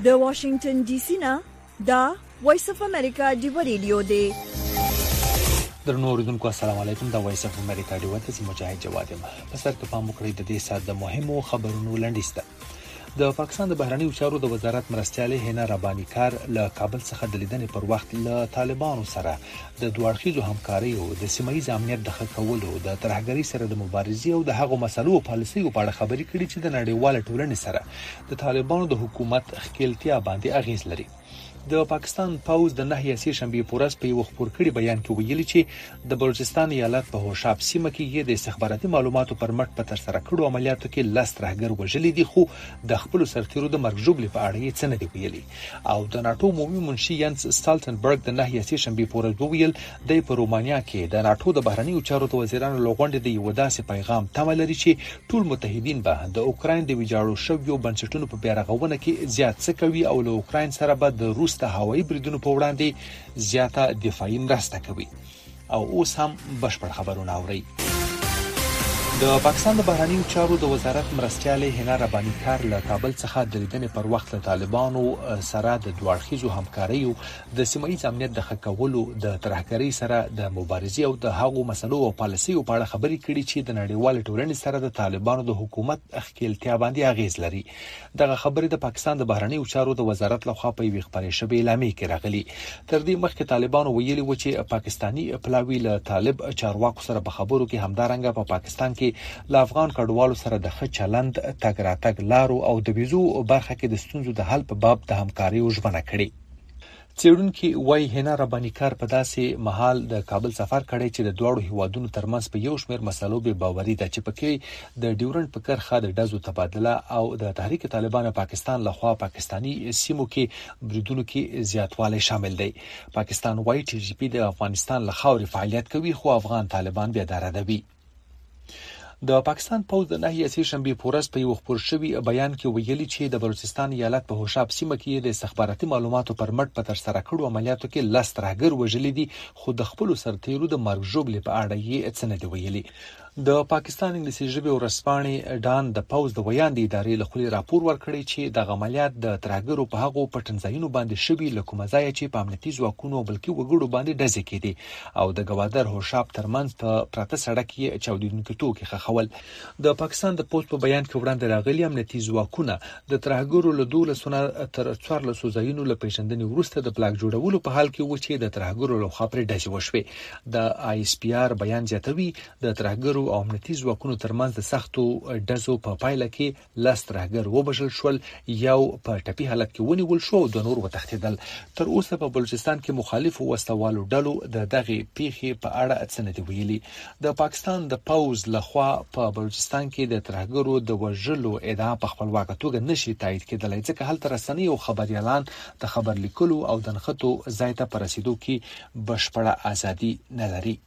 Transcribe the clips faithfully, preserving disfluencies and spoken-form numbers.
د واشنگټن ډي سي نه دا وایس اف امریکا دی ریډیو دی. درنو اوریدونکو السلام علیکم. دا وایس اف امریکا دی وته مجاهد جواد یم. په سر کې پام وکړئ د دې سات د مهمو خبرونو لنډیسته. د پاکستان د بهرنیو چارو د وزارت مرستیاله هینا ربانی کار له کابل څخه د لیدنې پر وخت له طالبانو سره د دوه اړخیزو همکارۍ او د سیمه ییز امنیت د ښه کولو د ترهګرۍ سره د مبارزې او د هغو مسلو او پالیسیو په اړه خبرې کړې چې د نړیوال ټولنې سره د طالبانو د حکومت خپلتیا باندې اغیز لري. د پاکستان پوز د نهي سي شنبه پورس په یو خبر کړي بیان کې ویلي چې د بلوچستان ایالت په هوشاب سیمه کې د استخباراتي معلوماتو پر مټ په تر سره کړو عملیاتو کې لاس ترهګر وژلي دي، خو د خپل سرتیرو د مرګ ژوبلې په اړه یې څه نه دی ویلي. او د ناتو عمومي منشي ینس سټالټنبرګ د نهي سي شنبه پورس ویل د په رومانیا کې د ناتو د بهرنیو چارو د وزیرانو لغونډې د یو داسې پیغام تمه لري چې ټول متحدین به د اوکراین د ویجاړو شویو بنسټونو په بیارغونه کې زیات څه کوي او له اوکراین سره به د روس د هوایي بریدونو په وړاندې زیاته دفاعي مرسته کوي. او اوس هم بشپړ خبرونه اورئ. د پاکستان د بهرنیو چارو د وزارت مرستیاله هینا ربانی کار له کابل څخه د لیدنې پر وخت له طالبانو سره د دوه اړخیزو همکاریو د سیمه ییز امنیت د ښه کولو د ترهګرۍ سره د مبارزې او د هغو مسلو او پالیسیو په اړه خبرې کړي چې د نړیوال ټولنې سره د طالبانو د حکومت خپلتیا باندې اغیز لري. دغه خبرې د پاکستان د بهرنیو چارو د وزارت لخوا په یوه خبري شبي اعلامیه کې راغلي. تر دې مخکې طالبانو ویلي و چې پاکستانی پلاوی له طالب چارواکو سره په خبرو کې همدارنګه په پاکستان کې له افغان کډوالو سره د ښه چلند تګ راتګ لارو او د ویزو برخه کې د ستونزو د حل په باب د همکارۍ ژمنه کړې. څېړونکي وايي هینا ربانی کار په داسې مهال د کابل سفر کړی چې د دوړو هیوادونو ترمنځ په یو شمېر مسلو به باوري ده چې پکې د ډیورنډ په کرخه د ډزو تبادله او د تحریک طالبان پاکستان لخوا پاکستانی سیمو کې بریدونو کې زیاتوالی شامل دی. پاکستان وايي چې جی پی د افغانستان له خاورې فعالیت کوي، خو افغان طالبان بیا دردوي. د پاکستان پوز د نهي سي شنبه پورس په یو خبر شوی بیان کې ویلي چې د بلوچستان ایالت په هوشاب سیمه کې د استخباراتي معلوماتو پر مټ په تر سره کړو عملیاتو کې لاس ترهګر وژلي دي، خو د خپل سرتیرو د مرګ ژوبلې په اړه یې څه نه دی ویلي. د پاکستان انګلیسي ژبه ورسپانې ډان د پوز د ویاند ادارې له خولي راپور ورکړی چې د عملیات د ترهګرو په هغو پټنځایونو باندې شوی له کومه ځای چې په امنیتي ځواکونو بلکې وګړو باندې ډزې کېدي او د گوادر هوشاب ترمنځ په پراته سړک کې چاودیدونکو توکي خخول. د پاکستان د پوز په بیان کې وړاندې راغلي امنیتي ځواکونه د ترهګرو له دولسونه تر څوارلسو ځایونو له پیژندنې وروسته د پلاک جوړولو په حال کې و چې د ترهګرو له خوا پرې ډزې وشوې. د آی اس پی آر بیان زیاتوي د ترهګرو او امنیتي ځواکونو ترمنځ د سختو ډزو په پایله کې لاس ترهګر وبشل شول، یو په ټپي حالت کې ونیول شو او د نور وتښتیدل. تر اوسه په بلوچستان کې مخالفو وسوالو ډلو د دغه پیښې په اړه څه نه دی ویلي. د پاکستان د پوز لخوا په بلوچستان کې د ترهګرو د وژلو ادعا په خپلواکه توګه نشي تایید کېدلی، ځکه هلته رسنۍ او خبريالان د خبر لیکلو او د نښتو ځای ته په رسیدو کې بشپړه ازادي نه لري.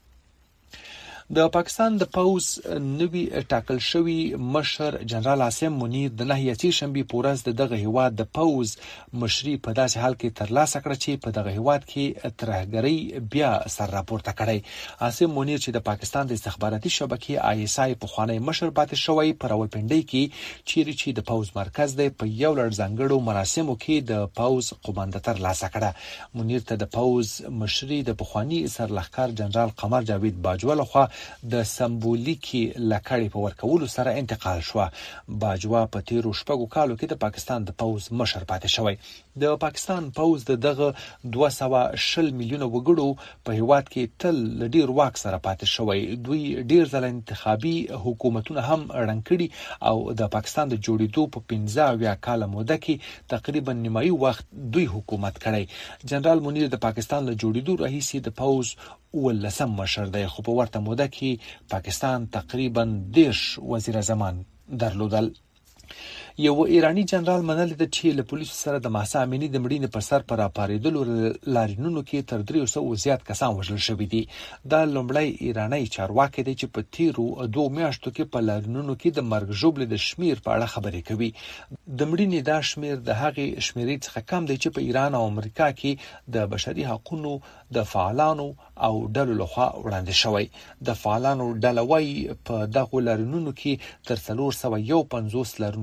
د پاکستان د پوز نوی ټاکل شوی مشر جنرال عاصم منیر د نهي سي شنبه پورس د دغه هیواد د پوز مشري په داسې حال کې ترلاسه کړ چې په دغه هیواد کې ترهګرۍ بیا سر راپورته کړی. عاصم منیر چې د پاکستان د استخباراتي شبکې آی اس آی په خوانی مشر پاتې شوی، پر راولپنډي کې چیرې چې د پوز مرکز دی په یو لړ ځانګړو مراسمو کې د پوز قومانده ترلاسه کړه. منیر ته د پوز مشري د پخوانی سرلښکر جنرال قمر جاوید باجوا لخوا د سمبولیکي لکړې په ورکولو سره انتقال شو. باجوا په تیرو شپږو کالو کې د پاکستان د پوز مشر پاتې شوی. د پاکستان پوز د دغه دوه سوه شل میلیونه وګړو په هیواد کې تل ډیر واک سره پاتې شوی. دوی ډیر ځله انتخابي حکومتونه هم رنګ کړي او د پاکستان د جوړېدو په پنځه اویا کاله موده کې تقریبا نیمایي وخت دوی حکومت کړی. جنرال منیر د پاکستان له جوړېدو راهیسې د پوز ولسم مشر دی، خو په ورته موده کې پاکستان تقریبا دیش وزیر زمان درلودل. یو ایرانی جنرال منل د چې له پولیسو سره د مهسا امینی د مړینې پر سر پر اپاریدلو لارینونو کې تر درې سوه زیات کسان وژل شوي دي. دا لومړی ایرانی چارواکي دی چې په تیرو دوه میاشتو کې په لارینونو کې د مرګ ژوبلې د شمیر په اړه خبرې کوي. د مړینې دا شمیر د هغې شمیرې څخه کم دی چې په ایران او امریکا کې د بشري حقوقو د فعالانو او ډلو لخوا وړاندې شوی. د فعالانو ډله وايي په دغو لارینونو کې تر څلور سوه یو پنځوس لارونکوونکي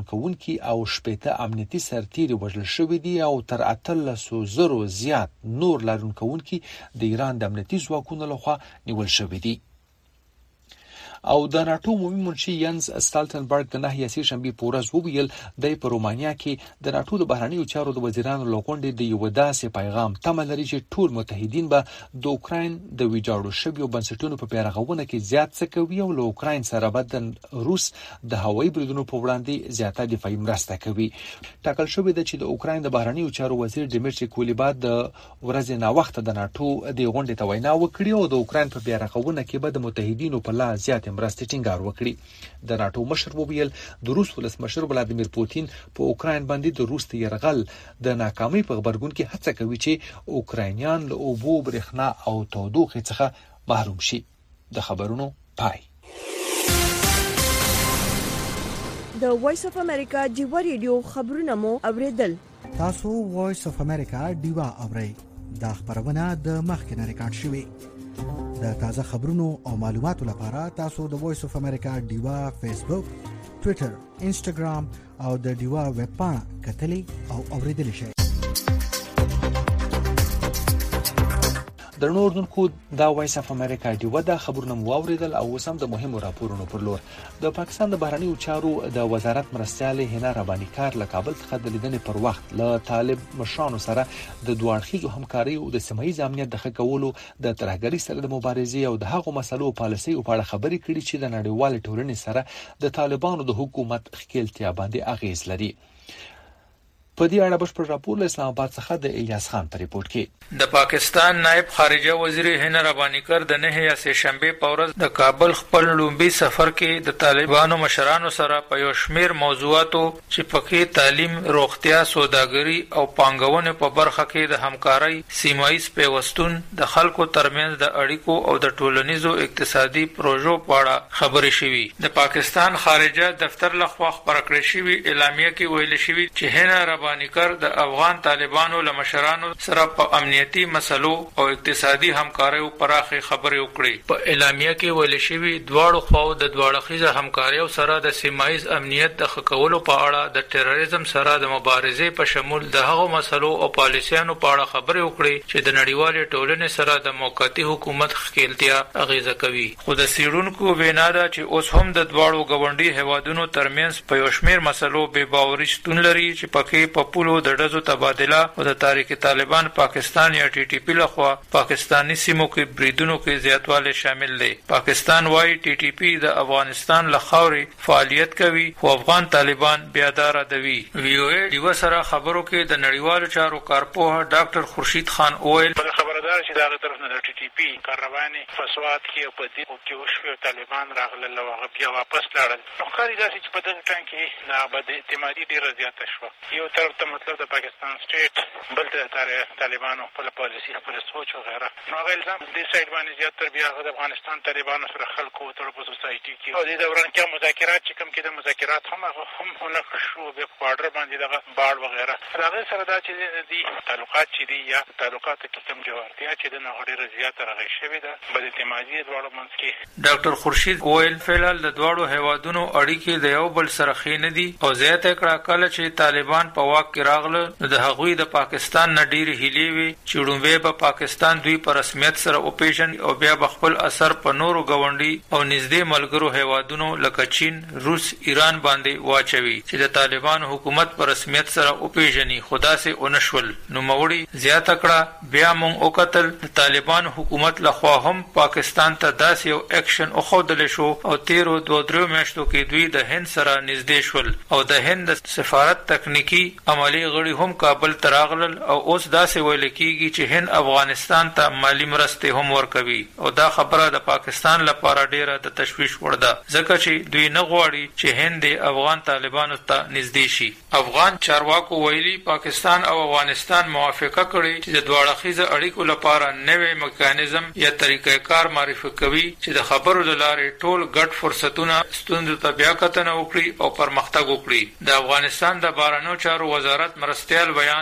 چلونکي او شپېته امنیتي سرتیري وژل شوي دي او تر اتلس زرو زیات نور لارونکوونکي د ایران د امنیتي ځواکونو لخوا نیول شوي دي. او د ناتو عمومي منشي ینز ستالټنبرګ د نهه یاسي شنبه په ورځ وویل د په رومانیا کې د ناتو د بهرنیو چارو د وزیرانو لغونډې د یو داسې پیغام تمه لري چې ټول متحدین به د اوکراین د ویجاړو شویو بنسټونو په پیرغونه کې زیات څه کوي او له اوکراین سره به د روس د هوایي بریدونو په وړاندې زیاته دفاعي مرسته کوي. ټاکل شوی دی چې د اوکراین د بهرنیو چارو وزیر ډیمیټری کولیبا د ورځې نا وخت د ناتو د غونډې ته وینا وکړي او د اوکراین په پیرغونه کې به د متحدینو په لاس زیات مرستې ټینګار وکړي. د ناتو مشر وویل د روس ولسمشر ولادیمیر پوتین په اوکراین باندې د روس د یرغل د ناکامۍ په خبرګون کې هڅه کوي چې اوکراینیان له اوبو برېښنا او تودوخې څخه محروم شي. د خبرونو پای. د وایس اف امریکا ډیوا ریډیو خبرونه مو اوریدل. تاسو وایس اف امریکا ډیوا اورئ. دا خبرونه د مخکنه ریکارډ شوې. د تازه خبرونو او معلوماتو لپاره تاسو د وایس اف امریکا ډیوا فیسبوک، ټوئیټر، انسټاګرام او د ډیوا ویب پاڼه کتلی او اوریدلی شئ. درنو اوردونکو دا وایس اف امریکا ډیوا د خبرونو موریدل او وسم د مهمو راپورونو پر لور. د پاکستان د بهرنیو چارو د وزارت مرستيال هنا رباني کار له کابل څخه د لیدنې پر وخت له طالب مشرانو سره د دوه اړخیزو همکاري او د سیمه‌ییز امنیت د ښه کولو د ترهګرۍ سره د مبارزې او د هغو مسلو پالیسي او په اړه خبرې کړې چې د نړیوال ټولنې سره د طالبانو د حکومت خپلتیا باندې اغیز لري. په دې اړه بشپړ راپور له اسلام آباد څخه د الیاس خان په ریپورت کې. د پاکستان نائب خارجه وزیر هنا رباني کر د نه یا سه شنبه په ورځ د کابل خپل لومبي سفر کې د طالبانو مشرانو سره په یو شمیر موضوعاتو چې پکې تعلیم، روغتیا، سوداګري او پانګونې په برخه کې د همکارۍ، سیمایي پیوستون، د خلکو ترمنځ د اړیکو او د ټولنیزو اقتصادي پروژو په اړه خبرې شوې. د پاکستان خارجه دفتر لخوا خبره کړې شوې اعلامیه کې ویل شوې چې هنا رباني کر د افغان طالبانو له مشرانو سره په امنیتي مسلو او اقتصادي همکاریو پراخه خبرې وکړي. په اعلامیه کې ویل شوی دواړو خواو د دواړخیزه همکاریو سره د سیمایي امنیت د خکولو په اړه د ټیرریزم سره د مبارزې په شمول د هغو مسلو او پالیسیانو په اړه خبرې وکړي چې د نړیوال ټولنې سره د موقتی حکومت خپلتیا اغیزه کوي. خو د سیرونکو وینا ده چې اوس هم د دواړو غونډي هوادونو ترمنځ په یو شمیر مسلو بې باوري شتون لري چې پکې په پولو د ډزو تبادله او د تاریخ طالبان پاکستان یا ټي ټي پی لخوا پاکستانی سیمو کې بریدونو کې زیاتوالی شامل دی. پاکستان وايي ټي ټي پی د افغانستان له خاورې فعالیت کوي خو افغان طالبان بیادار دوي. وی او ای دیو سره خبرو کې د نړیوالو چارو کارپوه ډاکټر خورشید خان اویل خبردار چې دا طرف نه د ټي ټي پی کارواني فسواد کې په دې او کې وشو طالبان راغله او بیا واپس لاړل. نو خاري داسې چې په دغه ټان کې نه بد اعتمادي ډیره زیاته شو. یو طرف ته مطلب د پاکستان سټیټ بل ته طالبانو خپل پالیسي خپل سوچ او غیره. نو هغه الزام دې سایډ باندې زیات تر بیا د افغانستان طالبانو سره خلکو تر په سوسایټي کې او د دوران کې مذاکرات چې کوم کې د مذاکرات هم هم هنه شو به کوارډر باندې دغه باړ وغیره. هغه سره دا چې دي تعلقات چې دي یا تعلقات کې کوم جوړتیا چې د نغړې زیات راغی شوی ده بل اعتمادي دواړو منځ کې. ډاکټر خورشید ګویل فعلال د دواړو هیوادونو اړیکې د یو بل سره خینه دي او زیاته کړه کله چې طالبان په واک کې راغله نو د هغوی د پاکستان نه ډېری هیلې وي چې وړاندې به پاکستان دوی په رسمیت سره اوپیژن او بیا خپل اثر په نورو غونډي او نږدې ملګرو هیوادونو لکه چین، روس، ایران باندې واچوي چې د طالبان حکومت په رسمیت سره اوپیژني. خدا سي اونشول نو موړي زیاته کړه بیا مونږ او قتل د طالبان حکومت لخوا هم پاکستان ته داسې یو اکشن او خودل شو او تیرو دوه درو میاشتو کې دوی د هند سره نږدې شول او د هند سفارت تکنیکی عملی غړي هم کابل تراغلل او اوس داسې ویل کیږي چې هند افغانستان ته مالی مرسته هم ورکوي او دا خبره د پاکستان لپاره ډیره د تشویش وړ ده ځکه چې دوی نه غواړي چې هند افغان طالبانو ته نږدې شي. افغان چارواکو ویلي پاکستان او افغانستان موافقه کړې چې د دواړخیزه اړیکو لپاره نوې میکانیزم یا طریقې کار معرفي کوي چې د خبرو د لارې ټول ګډ فرصتونه ستوندو ته بیا کتنه وکړي او پرمختګ وکړي. د افغانستان د بهرنیو چارو وزارت مرستيال بیان حفیظ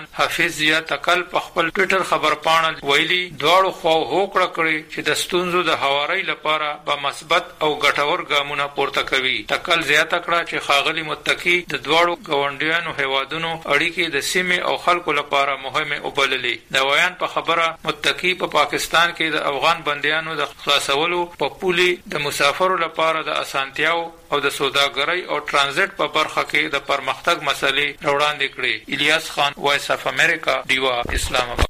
حافظ ضیا تکل په خپل ټوئیټر خبرپاڼه ویلي دواړو خواو هوکړه کړې چې د ستونزو د هواري لپاره به مثبت او ګټور ګامونه پورته کوي. تکل زیاته کړه چې ښاغلي متقي د دواړو ګاونډیانو هیوادونو اړیکې د سیمې او خلکو لپاره مهمه وبللې. د ویان په خبره متقي په پا پاکستان کې د افغان بندیانو د خلاصولو په پولي د مسافرو لپاره د اسانتیاو او د سوداګرۍ او ترانزیت په برخه کې د پرمختګ مسلې وړاندې کړې. الیاس خان، وایس اف امریکا، ډیوا، اسلام آباد.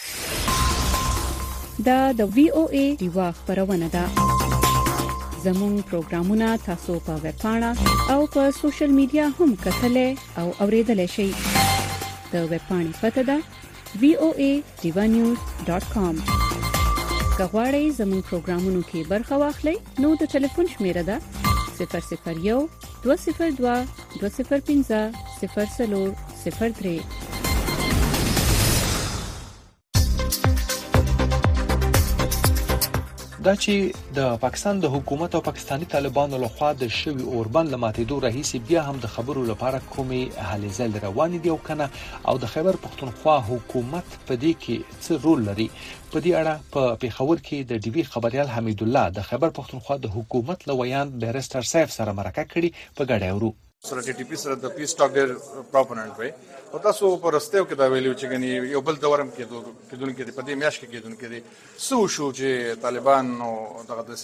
دا د وی او ای ډیوا خبرونه ده. زموږ پروګرامونه تاسو په ویب پاڼه او په سوشل میډیا هم کتلای او اوریدلای شئ. د ویب پاڼې پته ده وی او ای ډیوا نیوز ډاٹ کام. که غواړئ زموږ پروګرامونو کې برخه واخلئ نو د ټلیفون شمیره ده صفر صفر یو دوه صفر دوه دوه صفر پنځه صفر څلور صفر درې. دا چې د پاکستان د حکومت او پاکستانی طالبانو لخوا د شوی اوربند لماتېدو راهیسې بیا هم د خبرو لپاره کومې هلې ځلې روانې دي او کنه، او د خیبر پښتونخوا حکومت په دې کې څه رول لري. په دې اړه په پیښور کې د ډي وی خبريال حمید الله د خیبر پښتونخوا د حکومت لویان بیرستر صاحب سره مرکه کړې. په ګډه اورو سره ټي ټي پی سره د پیس ټاک ډېر پروپوننټ وي او تاسو په رستو کې دا ویلو چې غني یو بل دورم کې کېدون کې په دې میاش کې کېدون کې سو شو چې طالبان او دغه د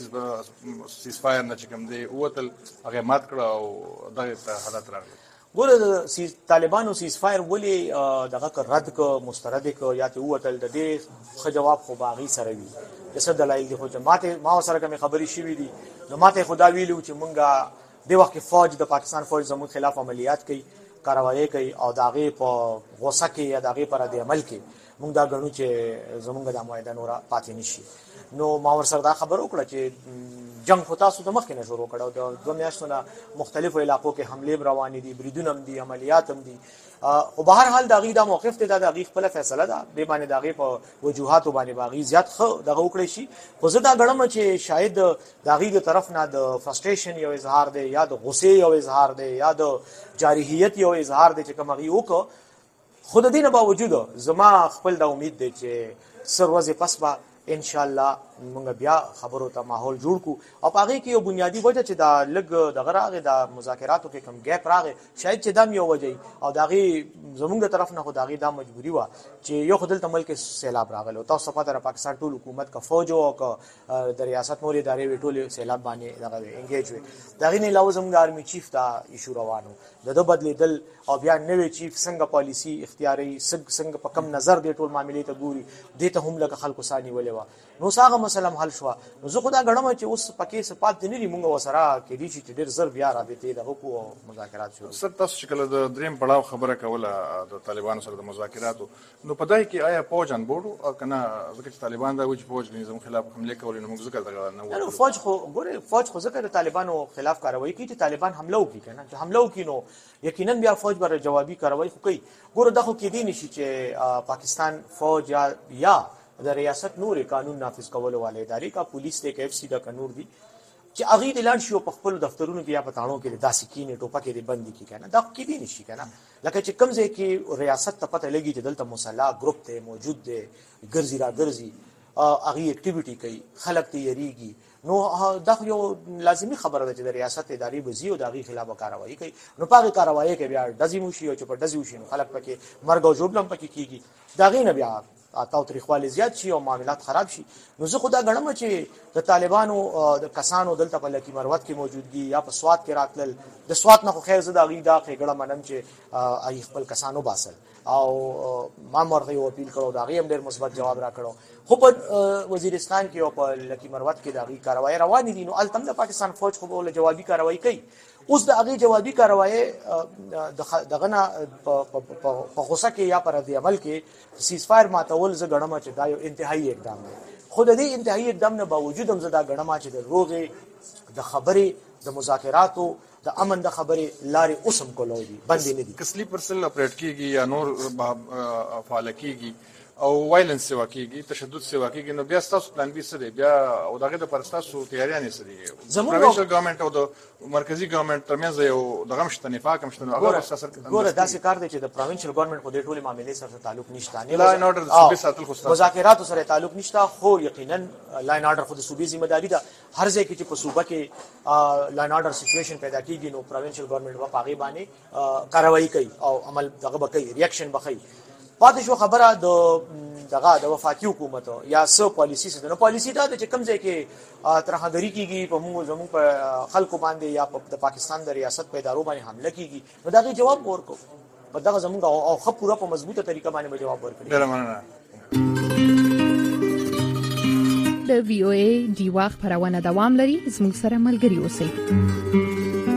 سیز فایر نه چې کوم دی وتل هغه مات کړ او دغه حالت راغلی. ګوره سیز طالبانو سیز فایر ولې دغه رد ک مسترد ک یا ته وتل د دې خ جواب خو باغی سره وی څه دلایل دي خو جماعت ما سره کوم خبري شوې دي نو ماته خدا ویلو چې مونږه د وخت فوج د پاکستان فوج زموږ خلاف عملیات کوي، کاروایی کوي او داغه په غوسه کې یا داغه پر د عمل کې موږ دا غنو چې زموږ د معاهده نورا پاتې نشي. نو ما ور سره دا خبر وکړه چې جنگ خو تاسو د مخ کې نه شروع کړو، د دوه میاشتو نه مختلفو علاقو کې حمله روانې دي، بریدونه هم دي، عملیات هم دي. او بهر حال داغي دا موقف ته دا داغي خپل فیصله ده، به باندې داغي په وجوهات باندې باغی زیات خو دغه وکړي شي. خو زه دا غړم چې شاید داغي د طرف نه د فرستریشن یو اظهار دی یا د غصې یو اظهار دی یا د جارحیت یو اظهار دی چې کوم غي وکړو. خود دینه باوجود زما خپل د امید دی چې سر ورځې پس به ان شاء الله موږ بیا خبرو ته ماحول جوړ کو او هغه کې یو بنیادی وجه چې دا لګ د غراغه د مذاکراتو کې کم ګیپ راغی، شاید چې دا یو وجه او داغي زمونږ طرف نه خو داغي دا مجبوری و چې یو خدل تمل کې سیلاب راغلو. تاسو په تر پاکستان ټول حکومت کا فوج او د ریاست موري ادارې ټول سیلاب باندې دغه انګیج وي. داغي نه علاوه زموږ آرمي چیف دا ایشو روانو د دو بدلیدل او بیا نوې چیف څنګه پالیسی اختیاري څنګه په کم نظر دی ټول معاملې ته ګوري دې ته هم لکه خلکو ساني ولې و نو څنګه مسله حل شو. نو زه خدا غړم چې اوس پکې سپات نه لري، مونږ وسره کې دي چې ډېر زر بیا را دي ته د حکومت مذاکرات شو. سر تاسو چې کله د دریم پړاو خبره کوله د طالبانو سره د مذاکراتو، نو په دای کې آیا فوج ان بورډو او کنه ځکه چې طالبان دا وایي چې فوج نظام خلاف حمله کوي نو موږ ځکه دا نه نو فوج خو ګوره فوج خو ځکه د طالبانو خلاف کاروایی کوي چې طالبان حمله وکړي کنه چې حمله وکړي نو یقینا بیا فوج بر جوابي کاروایی کوي. ګوره دا خو کې دي نشي چې پاکستان فوج یا یا د ریاست نور قانون نافذ کولو والے ادارې کا پولیس ته ایف سی دا قانون دي چې اغه د اعلان شو په خپل دفترونو کې یا پټانو کې داسې کینې ټوپکې د بندي کې کنه دا کې دي نشي کنه لکه چې کمزې کې ریاست ته پته لګي چې دلته مصالح ګروپ ته موجود دی ګرځي را ګرځي اغه اکټیویټي کوي خلک ته یریږي نو دا یو لازمی خبره ده چې د ریاست ادارې بزی او دغه خلاف کاروایی کوي. نو پاګه کاروایی کې بیا دزي موشي او چې په دزي وشي نو خلک پکې مرګ او جوړلم پکې کیږي دغه نه بیا تاو تاریخوالي زیات شي او معاملات خراب شي. نو زه خدا غنم چې د طالبانو د کسانو دلته په لکی مروت کې موجودګي یا په سواد کې راتلل د سواد نه خو خیر زده غي دا خېګړه منم چې ای خپل کسانو باسل او ما مرغه یو اپیل کړو دا غي هم ډېر مثبت جواب را کړو. خو په وزیرستان کې او په لکی مروت کې دا غي کاروایی روان دي نو التم د پاکستان فوج خو له جوابي کاروایی کوي. اوس د هغه جوابي کاروایی دغه نه په غوسه کې یا پر دې عمل کې سیز فایر ماتول ز غړم چې دا یو انتهایی اقدام دی. خود دې انتهایی اقدام نه باوجود هم زدا غړم چې د روغې د خبرې د مذاکراتو د امن د خبرې لارې اوسم کولای دي باندې نه دي کسلی پرسنل اپریټ کیږي یا نور فعال کیږي او وایلنس سیوا کیږي تشدد سیوا کیږي نو بیا تاسو پلان بي سره بیا او دغه د پرستاسو تیاریانې سره زموږ پروینشل ګورنمنت او د مرکزی ګورنمنت ترمنځ یو دغه مشته نفاق هم شته هغه سره ګوره داسې کار دی چې د پروینشل ګورنمنت په دې ټولې معاملې سره تعلق نشته نه لا ان اورډر د صوبې ساتل خو مذاکرات سره تعلق نشته خو یقینا لاین اورډر خو د صوبې ذمہ داری ده هر ځای کې چې په صوبه کې لاین اورډر سچويشن پیدا کیږي نو پروینشل ګورنمنت په هغه باندې کاروایی کوي او عمل دغه به کوي ریاکشن به کوي پاتې شو خبره د دغه د وفاقي حکومت یا سو پالیسی څه نو پالیسی دا چې کوم ځای کې ترهګری کیږي په موږ زموږ په خلکو باندې یا د پاکستان د ریاست په ادارو باندې حمله کیږي نو دا غي جواب ورکو په دغه زموږ او خپ پورا په مضبوطه طریقه باندې جواب ورکړي. ډیر مننه. د وی او ای دیوا خبرونه دوام لري زموږ سره ملګري اوسئ.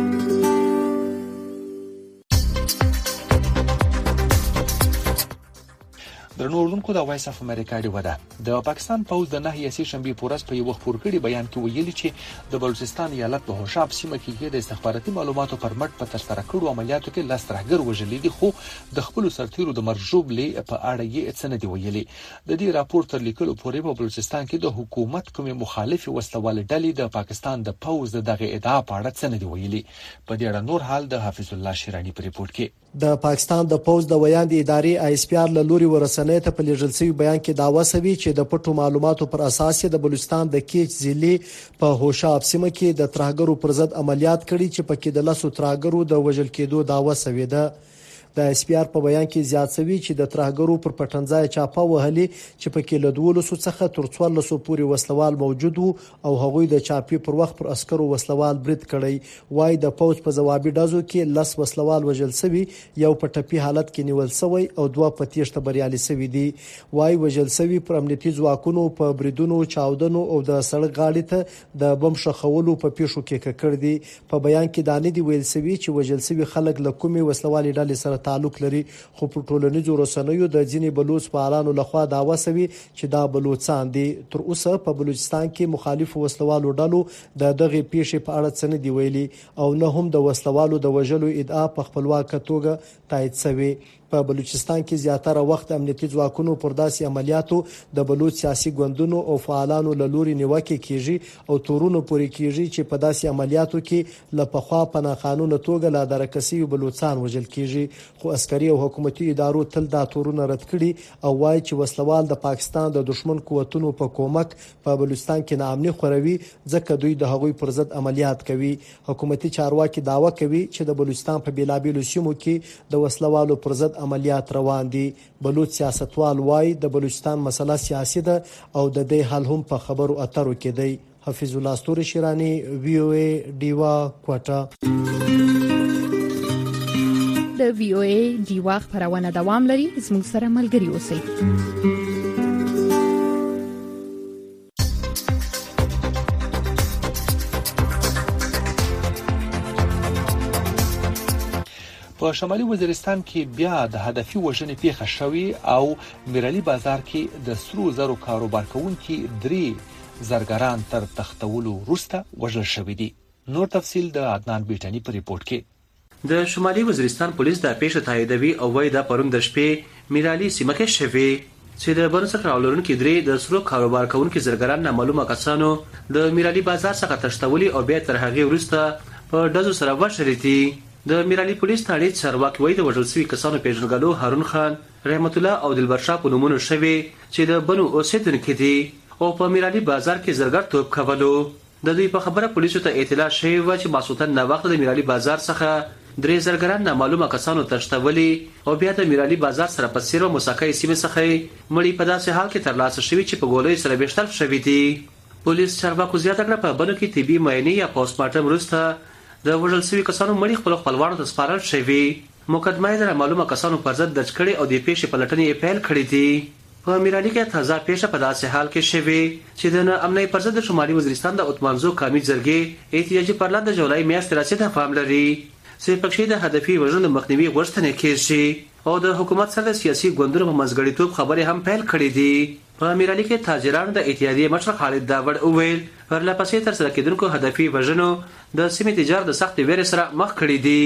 درنو اوردونکو د وایس اف امریکا دی ودا د پاکستان پوز د نهي سي شنبه پورس په یو خبر کړي بیان کې ویلي چې د بلوچستان ایالت په هوشاب سیمه کې د استخباراتي معلوماتو پر مټ په تر سره کړو عملیاتو کې لاس ترهګر وژلې دي خو د خپل سرتیرو د مرجوب لې په اړه یې څه نه دی ویلي. د دې راپور تر لیکلو پورې په بلوچستان کې د حکومت کومې مخالفي وسلوال ډلې د پاکستان د پوز دغه ادعا په اړه څه نه دی ویلي. په دې اړه نور حال د حافظ الله شیرانی په ریپورت کې د پاکستان د پوز د ویاند ادارې آی اس پی آر له لوري ورسنې ته په لیږل شوی بیان کې داوا شوی چې د پټو معلوماتو پر اساس د بلوچستان د کیچ ضلع په هوشاب سیمه کې د ترهګرو پر ضد عملیات کړي چې پکې د لاسو ترهګرو د وژل کېدو داوا شوی ده. د اس پی آر په بیان کې زیات شوی چې د ترهګرو پر پټنځای چاپه وهلي چې پکې له دولسو څخه تر څوارلسو پورې وسلوال موجود وو او هغوی د چاپی پر وخت پر عسکرو وسلوال برید کړی وای. د پوز په جوابي ډزو کې لس وسلوال وژل شوی یو په ټپي حالت کې نیول شوی او دوه په تیښته بریالي شوی دي. وای وژل شوی پر امنیتي ځواکونو په بریدونو چاودنو او د سړک غاړې ته د بم شخولو په پیښو کې ککړ دي. په بیان کې دانې دی ویل شوی چې وژل شوی خلک له کومې وسلوالي ډلې سره تعلق لري خو په ټولنیزو رسنیو د ځینې بلوچ فعالانو لخوا داوا شوی چې دا بلوچستان دي. تر اوسه په بلوچستان کې مخالف وسلوالو ډلو د دغه پیښې په اړه څه نه دی ویلي او نه هم د وسلوالو د وژلو ادعا په خپلواکه توګه تایید شوی. په بلوچستان کې زیاتره وخت امنیتي ځواکونو پر داسې عملیاتو د بلوچ سیاسي ګوندونو او فعالانو له لوري نیوکه کیږي او تورونو پورې کیږي چې په داسې عملیاتو کې له پخوا پناه قانوني توګه لا درکسي بلوچستان وژل کیږي خو عسکري او حکومتي ادارو تل دا تورونه رد کړي او وایي چې وسلوال د پاکستان د دشمن قوتونو په کومک په بلوچستان کې ناامني خوروي ځکه دوی د هغوی پر ضد عملیات کوي. حکومتي چارواکي داوا کوي چې د بلوچستان په بیلابیلو سیمو کې د وسلوالو پر ضد عملیات روان دي. بلوچ سیاستوال وای د بلوچستان مسله سیاسي ده او د دې حل هم په خبرو اترو کې دی. حفیظ الله ستوري شیرانی وی او ای دیوا کوټه. د وی او ای دیوا خبرونه دوام لري زموږ سره ملګري اوسئ. په شمالي وزیرستان کې بیا د هدفي وژنې پیښه شوې او میرالي بازار کې د سرو زرو کاروبار کوونکي درې زرګران تر تختولو وروسته وژل شوي دي. نور تفصیل د عدنان بیٹانی په ریپورت کې. د شمالي وزیرستان پولیس د پیښه تاییدوي او وایي د پرون د شپې میرالي سیمه کې شوې چې د بنو څخه راولونکي درې د سرو کاروبار کوونکي زرګران نامعلومه کسانو د میرالي بازار څخه تښتولي او بیا تر هغې وروسته په ډزو سره وشلې دي. د میرالي پولیس تاریخ چارواکي وایي د وژل شوي کسانو پیژندګلو هارون خان، رحمت الله او دلبر شاه په نومونو شوي چې د بنو اوسېدونکي دي او په میرالي بازار کې زرګر توپ کولو. د دوی په خبره پولیسو ته اطلاع شوې وه چې ماسوتن ناوخته د میرالي بازار څخه درې زرګران نامعلومه کسانو تښتولي او بیا د میرالي بازار سره په څېر موساکۍ سیمې څخه مړي په داسې حال کې ترلاسه شوي چې په ګولیو سره ویشتل شوي دي. پولیس چارواکو زیاته کړه په بنو کې طبي معاینې یا پوسټمارټم وروسته د وژل شوي کسانو مړي خپلو خپلوانو ته سپارل شوي. مقدمه یې د نامعلومه کسانو پر ضد درج کړې او د پیښې پلټنې یې پیل کړې دي. په میرالي کې تازه پیښه په داسې حال کې شوې چې د ناامنۍ پر ضد د شمالي وزیرستان د اتمانزو قامي جرګې احتجاجي پرلط د جولای میاشتې رسېده پام لري چې پکښې د هدفي وژنو د مخنیوي غوښتنې کېږي او د حکومت سره د سیاسي ګوندونو په منځګړیتوب خبرې هم پیل کړې دي. په میرالي کې تاجرانو د اتحادیې مشر خالد داوړ وویل پرله پسې ترسره کېدونکو هدفي وژنو د سیمې تجار د سختې ویرې سره مخ کړي دي.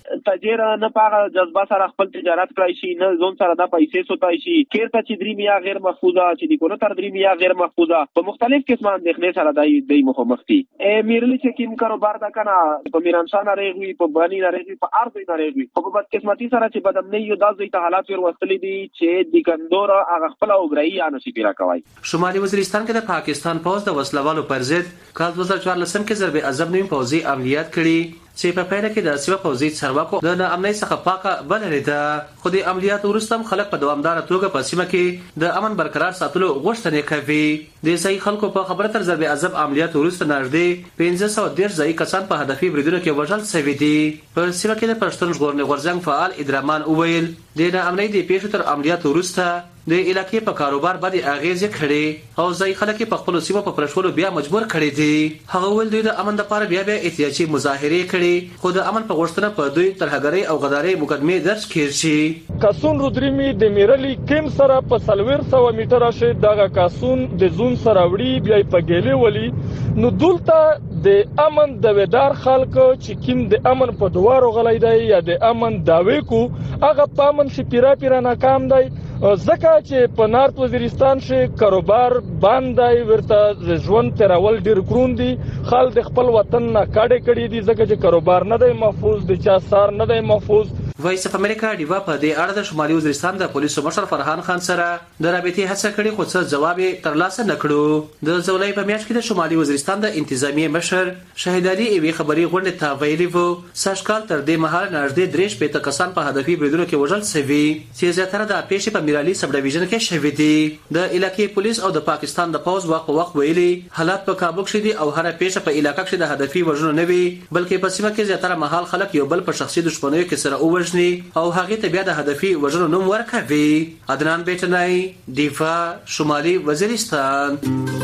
تاجر نه پاغه جذبه سره خپل تجارت کوي شي نه زون سره د پیسې سوتای شي کېرته چې درې میا غیر محفوظه چې دی کو تر درې میا غیر محفوظه په مختلف قسمه اندېښنې سره دای دی مخمختي ا میرلی چې کیم کاروبار دا کنه په میرانشان راغوي په بانی راغوي په ارض نه راغوي په بد قسمتي سره چې بدم نه یو داسې ته حالات ور وستلې دي چې د کندور هغه خپل اوګرای یا نشي پیرا کوي. شمالي وزیرستان کې د پاکستان پوز د وسلوالو پر ضد کال دوه هزار چوارلس کې ضرب عذاب نوم پوزي عملیات کړي چې په پیل کې د سیمه پوزي چارواکو د امنیت څخه پاکه بللې ده خو د عملیات وروسته خلک په دوامدار توګه په سیمه کې د امن برقرار ساتلو غوښتنې کوي. د صحیح خلکو په خبره تر ضرب عذاب عملیات وروسته نږدې پنځه سوه دېرش ځایي کسان په هدفي بریدونو کې وژل شوي دي. په سیمه کې د پښتون ژغورنې غورځنګ فعال ادرامان وویل د امنیت د پیښو تر عملیات وروسته د علاقې په کاروبار باندې اغیزې کړې او ځای خلک په خپل سیمه په پرشولو بیا مجبور کړي دي. هغه ول دوی د امن لپاره بیا بیا احتیاجي مظاهره کړي خو د امن په غوښتنه په دوی ترهګرۍ او غدارۍ مقدمه درج کړي شي. کاسون رودریمی د میرلی کیم سره په سلویر سو میټر شه دغه کاسون د زون سره وړي بیا په ګېلې ولي نو دلته د امن د ودار خلک چې کیم د امن په دوارو غلای دی یا د امن داوی کو هغه په امن شي پیرا پیرا ناکام دی زکه چې په نارت وزیرستان شي کاروبار باندې ورته ژوند ترول ډیر ګرون دي خلک د خپل وطن نه کاډه کړي دي زکه چې کاروبار نه دی محفوظ د چا سار نه دی محفوظ. وایس اف امریکا دیوا په دې اړه د شمالي وزیرستان د پولیسو مشر فرحان خان سره د رابطې هڅه کړې خو څه جواب ترلاسه نکړو. د زولای په میاشت کې د شمالي وزیرستان د انتظامی مشر شهید علي ایوي خبري غونډه ته ویلي وو ساشکال تر دې مهال نږدې درېش پېته کسان په هدفي بریدونو کې وژل شوي چې زیاتره د پیښې په میرالي سب ډیویژن کې شوي دي. د علاقې پولیس او د پاکستان د پوز وخت په وخت ویلي حالات په کابو کې دي او هر پیښه په علاقې کې د هدفي وژنو نه وي بلکې په سیمه کې زیاتره مهال خلک یو بل په شخصي دښمنیو کې سره وژني او هغه ته بیا د هدفي وژنو نوم ورکوي. عدنان بیٹنای دیفا شمالي وزیرستان.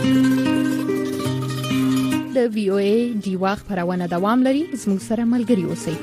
د وی او ای دیوا خبرونه دوام لري زموږ سره ملګري اوسئ.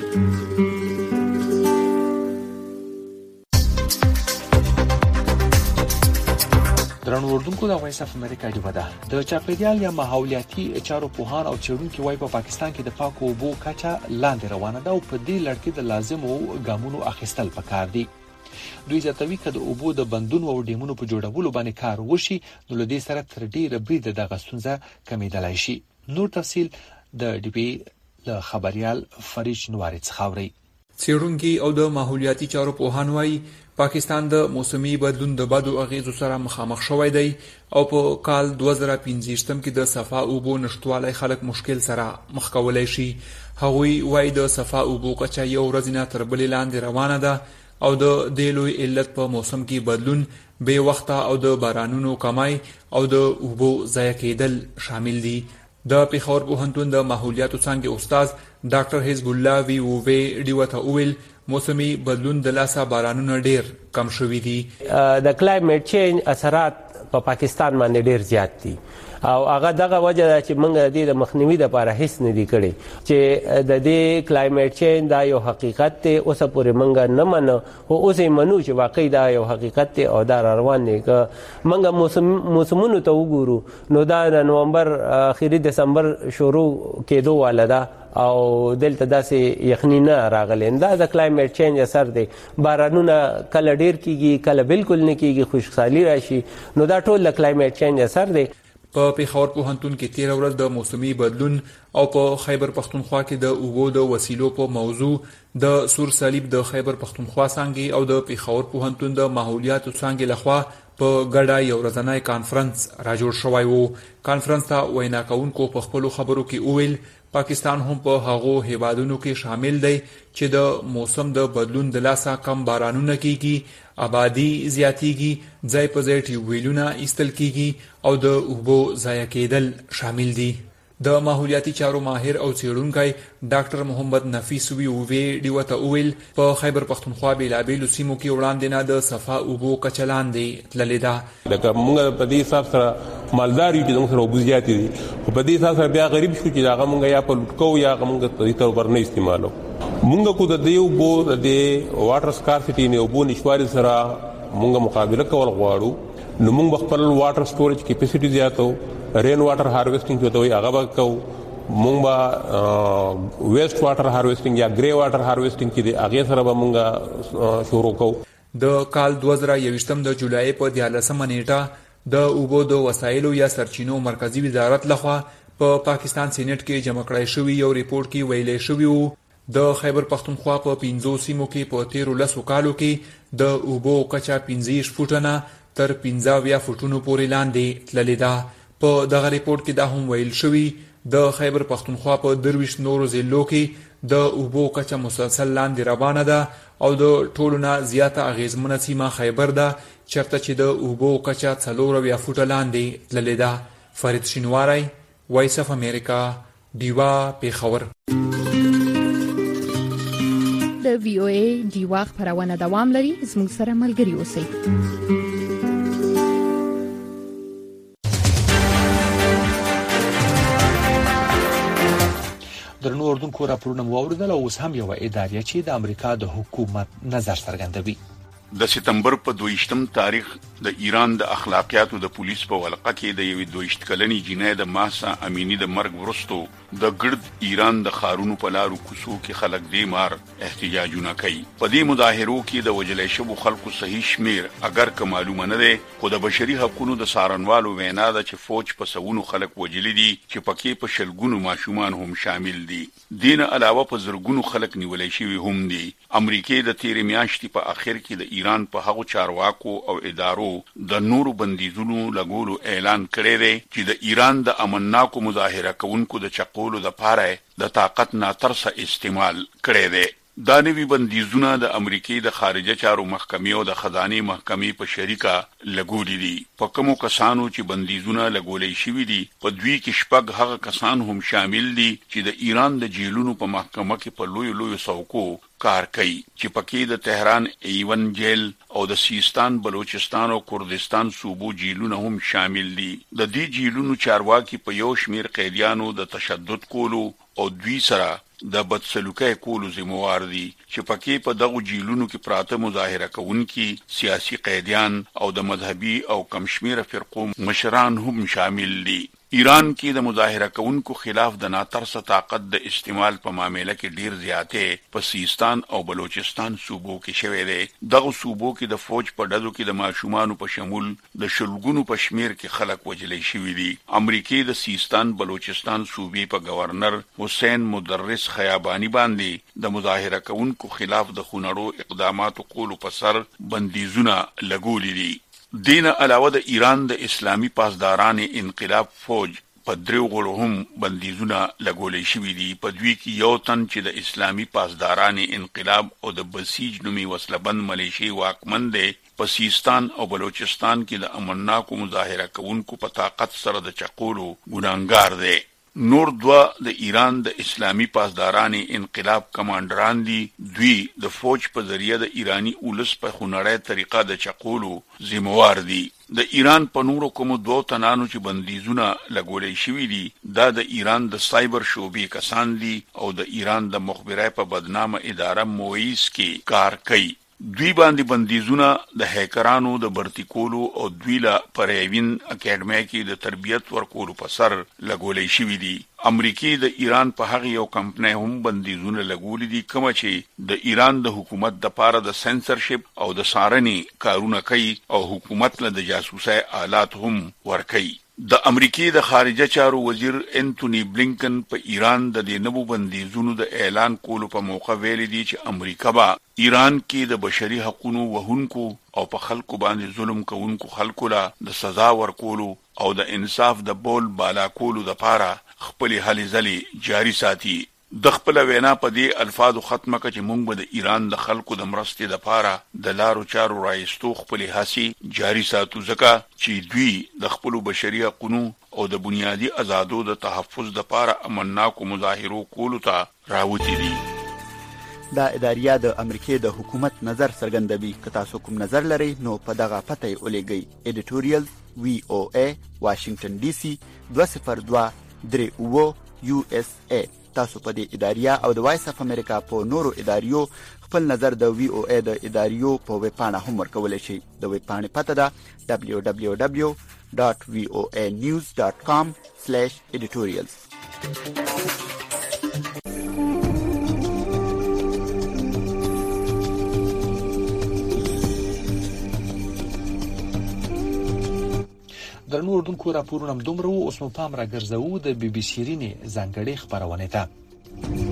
درنو اردوونکو د وایس اف امریکا دی ودا د چاپیریال یا ماحولیاتي چارو پوهان او چیرونکو وايي په پاکستان کې د پاکو اوبو کچا لاندې روانه ده او په دې لړ کې د لازمو ګامونو اخیستل پکار دي. دوی ځاتوي چې د اوبو د بندونو او ډیمونو په جوړولو باندې کار وشي نو لدې سره تر ډیره برید د غسونځه کمیدلای شي. نور تفصيل د ډي بي له خبريال فريش نواري څخاوري. چیرونکو او د ماحولیاتي چارو پوهان وايي پاکستان د موسمي بدلون د بادو اغیزو سره مخامخ شوی دی او په کال دوه زره پنځه کې د صفا اوبو نشټوالي خلک مشکل سره مخ کولای شي. هغوی وايي د صفا اوبو کچا یو ورځ نه تر بلې لاندې روانه ده او د دلوي علت په موسم کې بدلون به وخت او د بارانونو کمای او د اوبو ضایع کېدل شامل دي. د پیښور پوهنتون د ماحولیاتو څانګې استاد ډاکټر حزب الله وی او وی ډیوته اویل موسمي بدلون د لاسه بارانونو ډیر کم شوي دي. د کلایمټ چینج اثرات په پاکستان باندې ډیر زیات دي او هغه دغه وجه ده چې موږ د مخنیوي لپاره هیڅ نه دی کړی چې د دې کلایمټ چینج دا یو حقیقت دی اوس پورې موږ نه منو او اوس یې منو چې واقعي دا یو حقیقت دی او دا روان دی که موږ موسم موسمونو ته وګورو نو دا د نومبر اخیری دسمبر شروع کېدو والا ده او دلته داسې یخني نه راغلی دا د کلایمټ چینج اثر دی. بارانونه کله ډیر کیږي کله بالکل نه کیږي خشکسالي راشي نو دا ټول د کلایمټ چینج اثر دی. په پیښور پوهنتون کې تیر ورځ د موسمي بدلون او په خیبر پختونخوا کې د اوبو د وسیلو په موضوع د سور صلیب د خیبر پختونخوا څنګه او د پیښور پوهنتون د ماحولیاتو څنګه لخوا په ګډه یو ورځنی کانفرنس راجوړ شوی وو. کانفرنس ته وینا کوونکو په خپل خبرو کې وویل پاکستان هم په هغو هیوادونو کې شامل دی چې د موسم د بدلون د لاسه کم بارانونه کیږي آبادی زیاتیږي ځای په ځای ټیوبویلونه ایستل کیږي او د اوبو ضایع کېدل شامل دي. د ماحولیاتي چارو ماهر او څېړونکی ډاکټر محمد نفیس وی او وی ډیوته اویل په خیبر پختونخوا بیلابیلو سیمو کې وړاندې نه د صفا اوبو کچلان دی تللی ده. لکه موږ په دې حساب سره مالدار یو چې موږ سره اوبه زیاتې دي خو په دې حساب سره بیا غریب شو چې هغه موږ یا په لوټ کوو یا هغه موږ په دې توګه نه استعمالو. موږ کو د دې اوبو د دې واټر سکارسټي نه اوبو نشواري سره موږ مقابله کول غواړو نو موږ خپل واټر سټوریج کیپاسټي زیاتو رین واټر هارویسټینګ چې دوی هغه وکاو مونږ به ویسټ واټر هارویسټینګ یا ګری واټر هارویسټینګ چې دی هغه سره به مونږ شروع کوو. د کال دوه زره یوویشتم د جولای په دیارلسمه نیټه د اوبو د وسایلو یا سرچینو مرکزی وزارت لخوا په پا پاکستان سینټ کې جمع کړای شوی یو ریپورت کې ویلې شوی وو د خیبر پختونخوا په پنځو سیمو کې په تیرو لسو کالو کې د اوبو کچا پنځه فوټه نه تر پنځه اویا فوټونو پورې لاندې تللې ده. په دغه ریپورت کې دا هم ویل شوی د خیبر پختونخوا په درویشت نورو ضلعو کې د اوبو کچا مسلسل لاندې روانه ده او د ټولو نه زیاته اغیزمنه سیمه خیبر ده چېرته چې د اوبو کچا څلور اویا فوټه لاندې تللې ده. فرید شینواری، وایس اف امریکا، ډیوا، پیښور. د وی او ای ډیوا خبرونه دوام لري، زموږ سره ملګري اوسئ. درنو اردوونکو راپورونه مو واوریدل او اوس هم یو ادارې چې د امریکا د حکومت نظر څرګندوي. د سپتمبر په دویشتم تاریخ د ایران د اخلاقیاتو د پولیس په ولقه کې د یوې دویشت کلنې جنۍ د ماسا امینی د مرګ وروسته د ګرد ایران د خارونو په لارو کوڅو کې خلک دې مار احتجاجونه کوي. په دې مظاهرو کې د وجلې شوو خلکو صحیح شمیر اگر که معلومه نه ده، خو د بشري حقوقو د سارنوالو وینا ده چې فوج په سونو خلک وجلي دي چې پکې په شلګونو ماشومان هم شامل دي. دین علاوه په زرګونو خلک نیولې شوی هم دي. امریکای د تیر میاشتې په اخر کې د ایران په هغو چارواکو او ادارو د نورو بندیزونو لګولو اعلان کړی دی چې د ایران د امنناکو مظاهره کوونکو د چقولو د پاره د طاقت ناترسه استعمال کړی دی. دا نوی بندیزونه د امریکای د خارجه چارو محکمې او د خزانه محکمې په شریکه لګولې دي. په کومو کسانو چې بندیزونه لګولې شوی دي په دوی کې شپږ هغه کسان هم شامل دي چې د ایران د جیلونو په محکمه کې په لوی لوی څوکو کار کوي، چې پکې د تهران ایون جیل او د سیستان، بلوچستان او کردستان صوبو جیلونه هم شامل دي. د دې جیلونو چارواکي په یو شمیر قیدیانو د تشدد کولو او دوی سره د بدسلوکۍ کولو ذمہوار دي، چې پکې په دغه جیلونو کې پراته مظاهره کوونکي سیاسي قیدیان او د مذهبي او کمشمیره فرقو مشران هم شامل دي. ایران کې د مظاهره کوونکو خلاف د ناترسه طاقت د استعمال په معاملې کې ډیر زیاتې په سیستان او بلوچستان صوبو کې شوې ده. دغه صوبو کې د فوج په ډزو کې د ماشومانو په شمول د شلګونو په شمیر کې خلک وجلې شوي دي. امریکای د سیستان بلوچستان صوبې په گورنر حسین مدرس خیابانی باندې د مظاهره کوونکو خلاف د خونړو اقداماتو کولو په سر بندیزونه لګولې دي. دین علاوه د ایران د اسلامی پاسداران انقلاب فوج په دریو غړو هم بندیزونه لګولې شوي دي. په دوی کې یو تن چې د اسلامی پاسداران انقلاب او د بسیج نومي وسلبند ملیشي واکمن دی، په سیستان او بلوچستان کې د امنناکو مظاهره کوونکو په طاقت سره د چقولو ګناهګار دی. نور دوه د ایران د اسلامی پاسداران انقلاب کمانډران دي. دوی د فوج په ذریعہ د ایرانی اولس په خونړی طریقه د چقولو ذمہوار دي. د ایران په نورو کومو دوه تنانو چې بندیزونه لګولې شوي دي، دا د ایران د سایبر شعبې کسان دي او د ایران د مخبرۍ په بدنامه اداره مویس کې کار کوي. دوی باندې بندیزونه د هیکرانو د برتی کولو او دوی لا پریوین اکیډمي کې د تربیت ورکولو په سر لګولې شوی دي. امریکای د ایران په هغه یو کمپنۍ هم بندیزونه لګولې دي کوم چې د ایران د حکومت د پاره د سنسرشپ او د سارني کارونه کوي او حکومت له د جاسوسي آلات هم ورکوي. د امریکای د خارجه چارو وزیر انټونی بلینکن په ایران د دې نوو بندیزونو د اعلان کولو په موقع ویلي دي چې امریکا به ایران کې د بشري حقوقو وهونکو او په خلکو باندې ظلم کوونکو خلکو لا د سزا ورکولو او د انصاف د بول بالا کولو د پاره خپل هلې ځلې جاری ساتي. د خپل وینا په دې الفاظو ختمه کړه چې موږ به د ایران د خلکو د مرستې د پاره د لارو چارو رایستو خپل هڅې جاری ساتو، ځکه چې دوی د خپل بشري حقوقو او د بنیادی آزادو د تحفظ د پاره امنناکو مظاهرو کولو ته راوتی دي. دا اداریا د امریکای د حکومت نظر څرګندوي. که تاسو کوم نظر لرئ نو په دغه پته یې ولېږئ. ایډیټوریال وی او ای واشنگټن ډي سي دوه صفر دوه درې اووه یو اس ای. تاسو په دې اداریا او د وایس اف امریکا په نورو اداریو خپل نظر د وی او ای د اداریو په ویب پاڼه هم ورکولی شئ. د ویب پاڼې پته ده دبلیو دبلیو دبلیو ډاټ وی او ای نیوز ډاټ کام سلیش ایډیټوریلز. درنو اردوونکو راپورونه دومره اوس مو پام را ګرځوو د بي بي سي رینې ځانګړې خبرونه ته.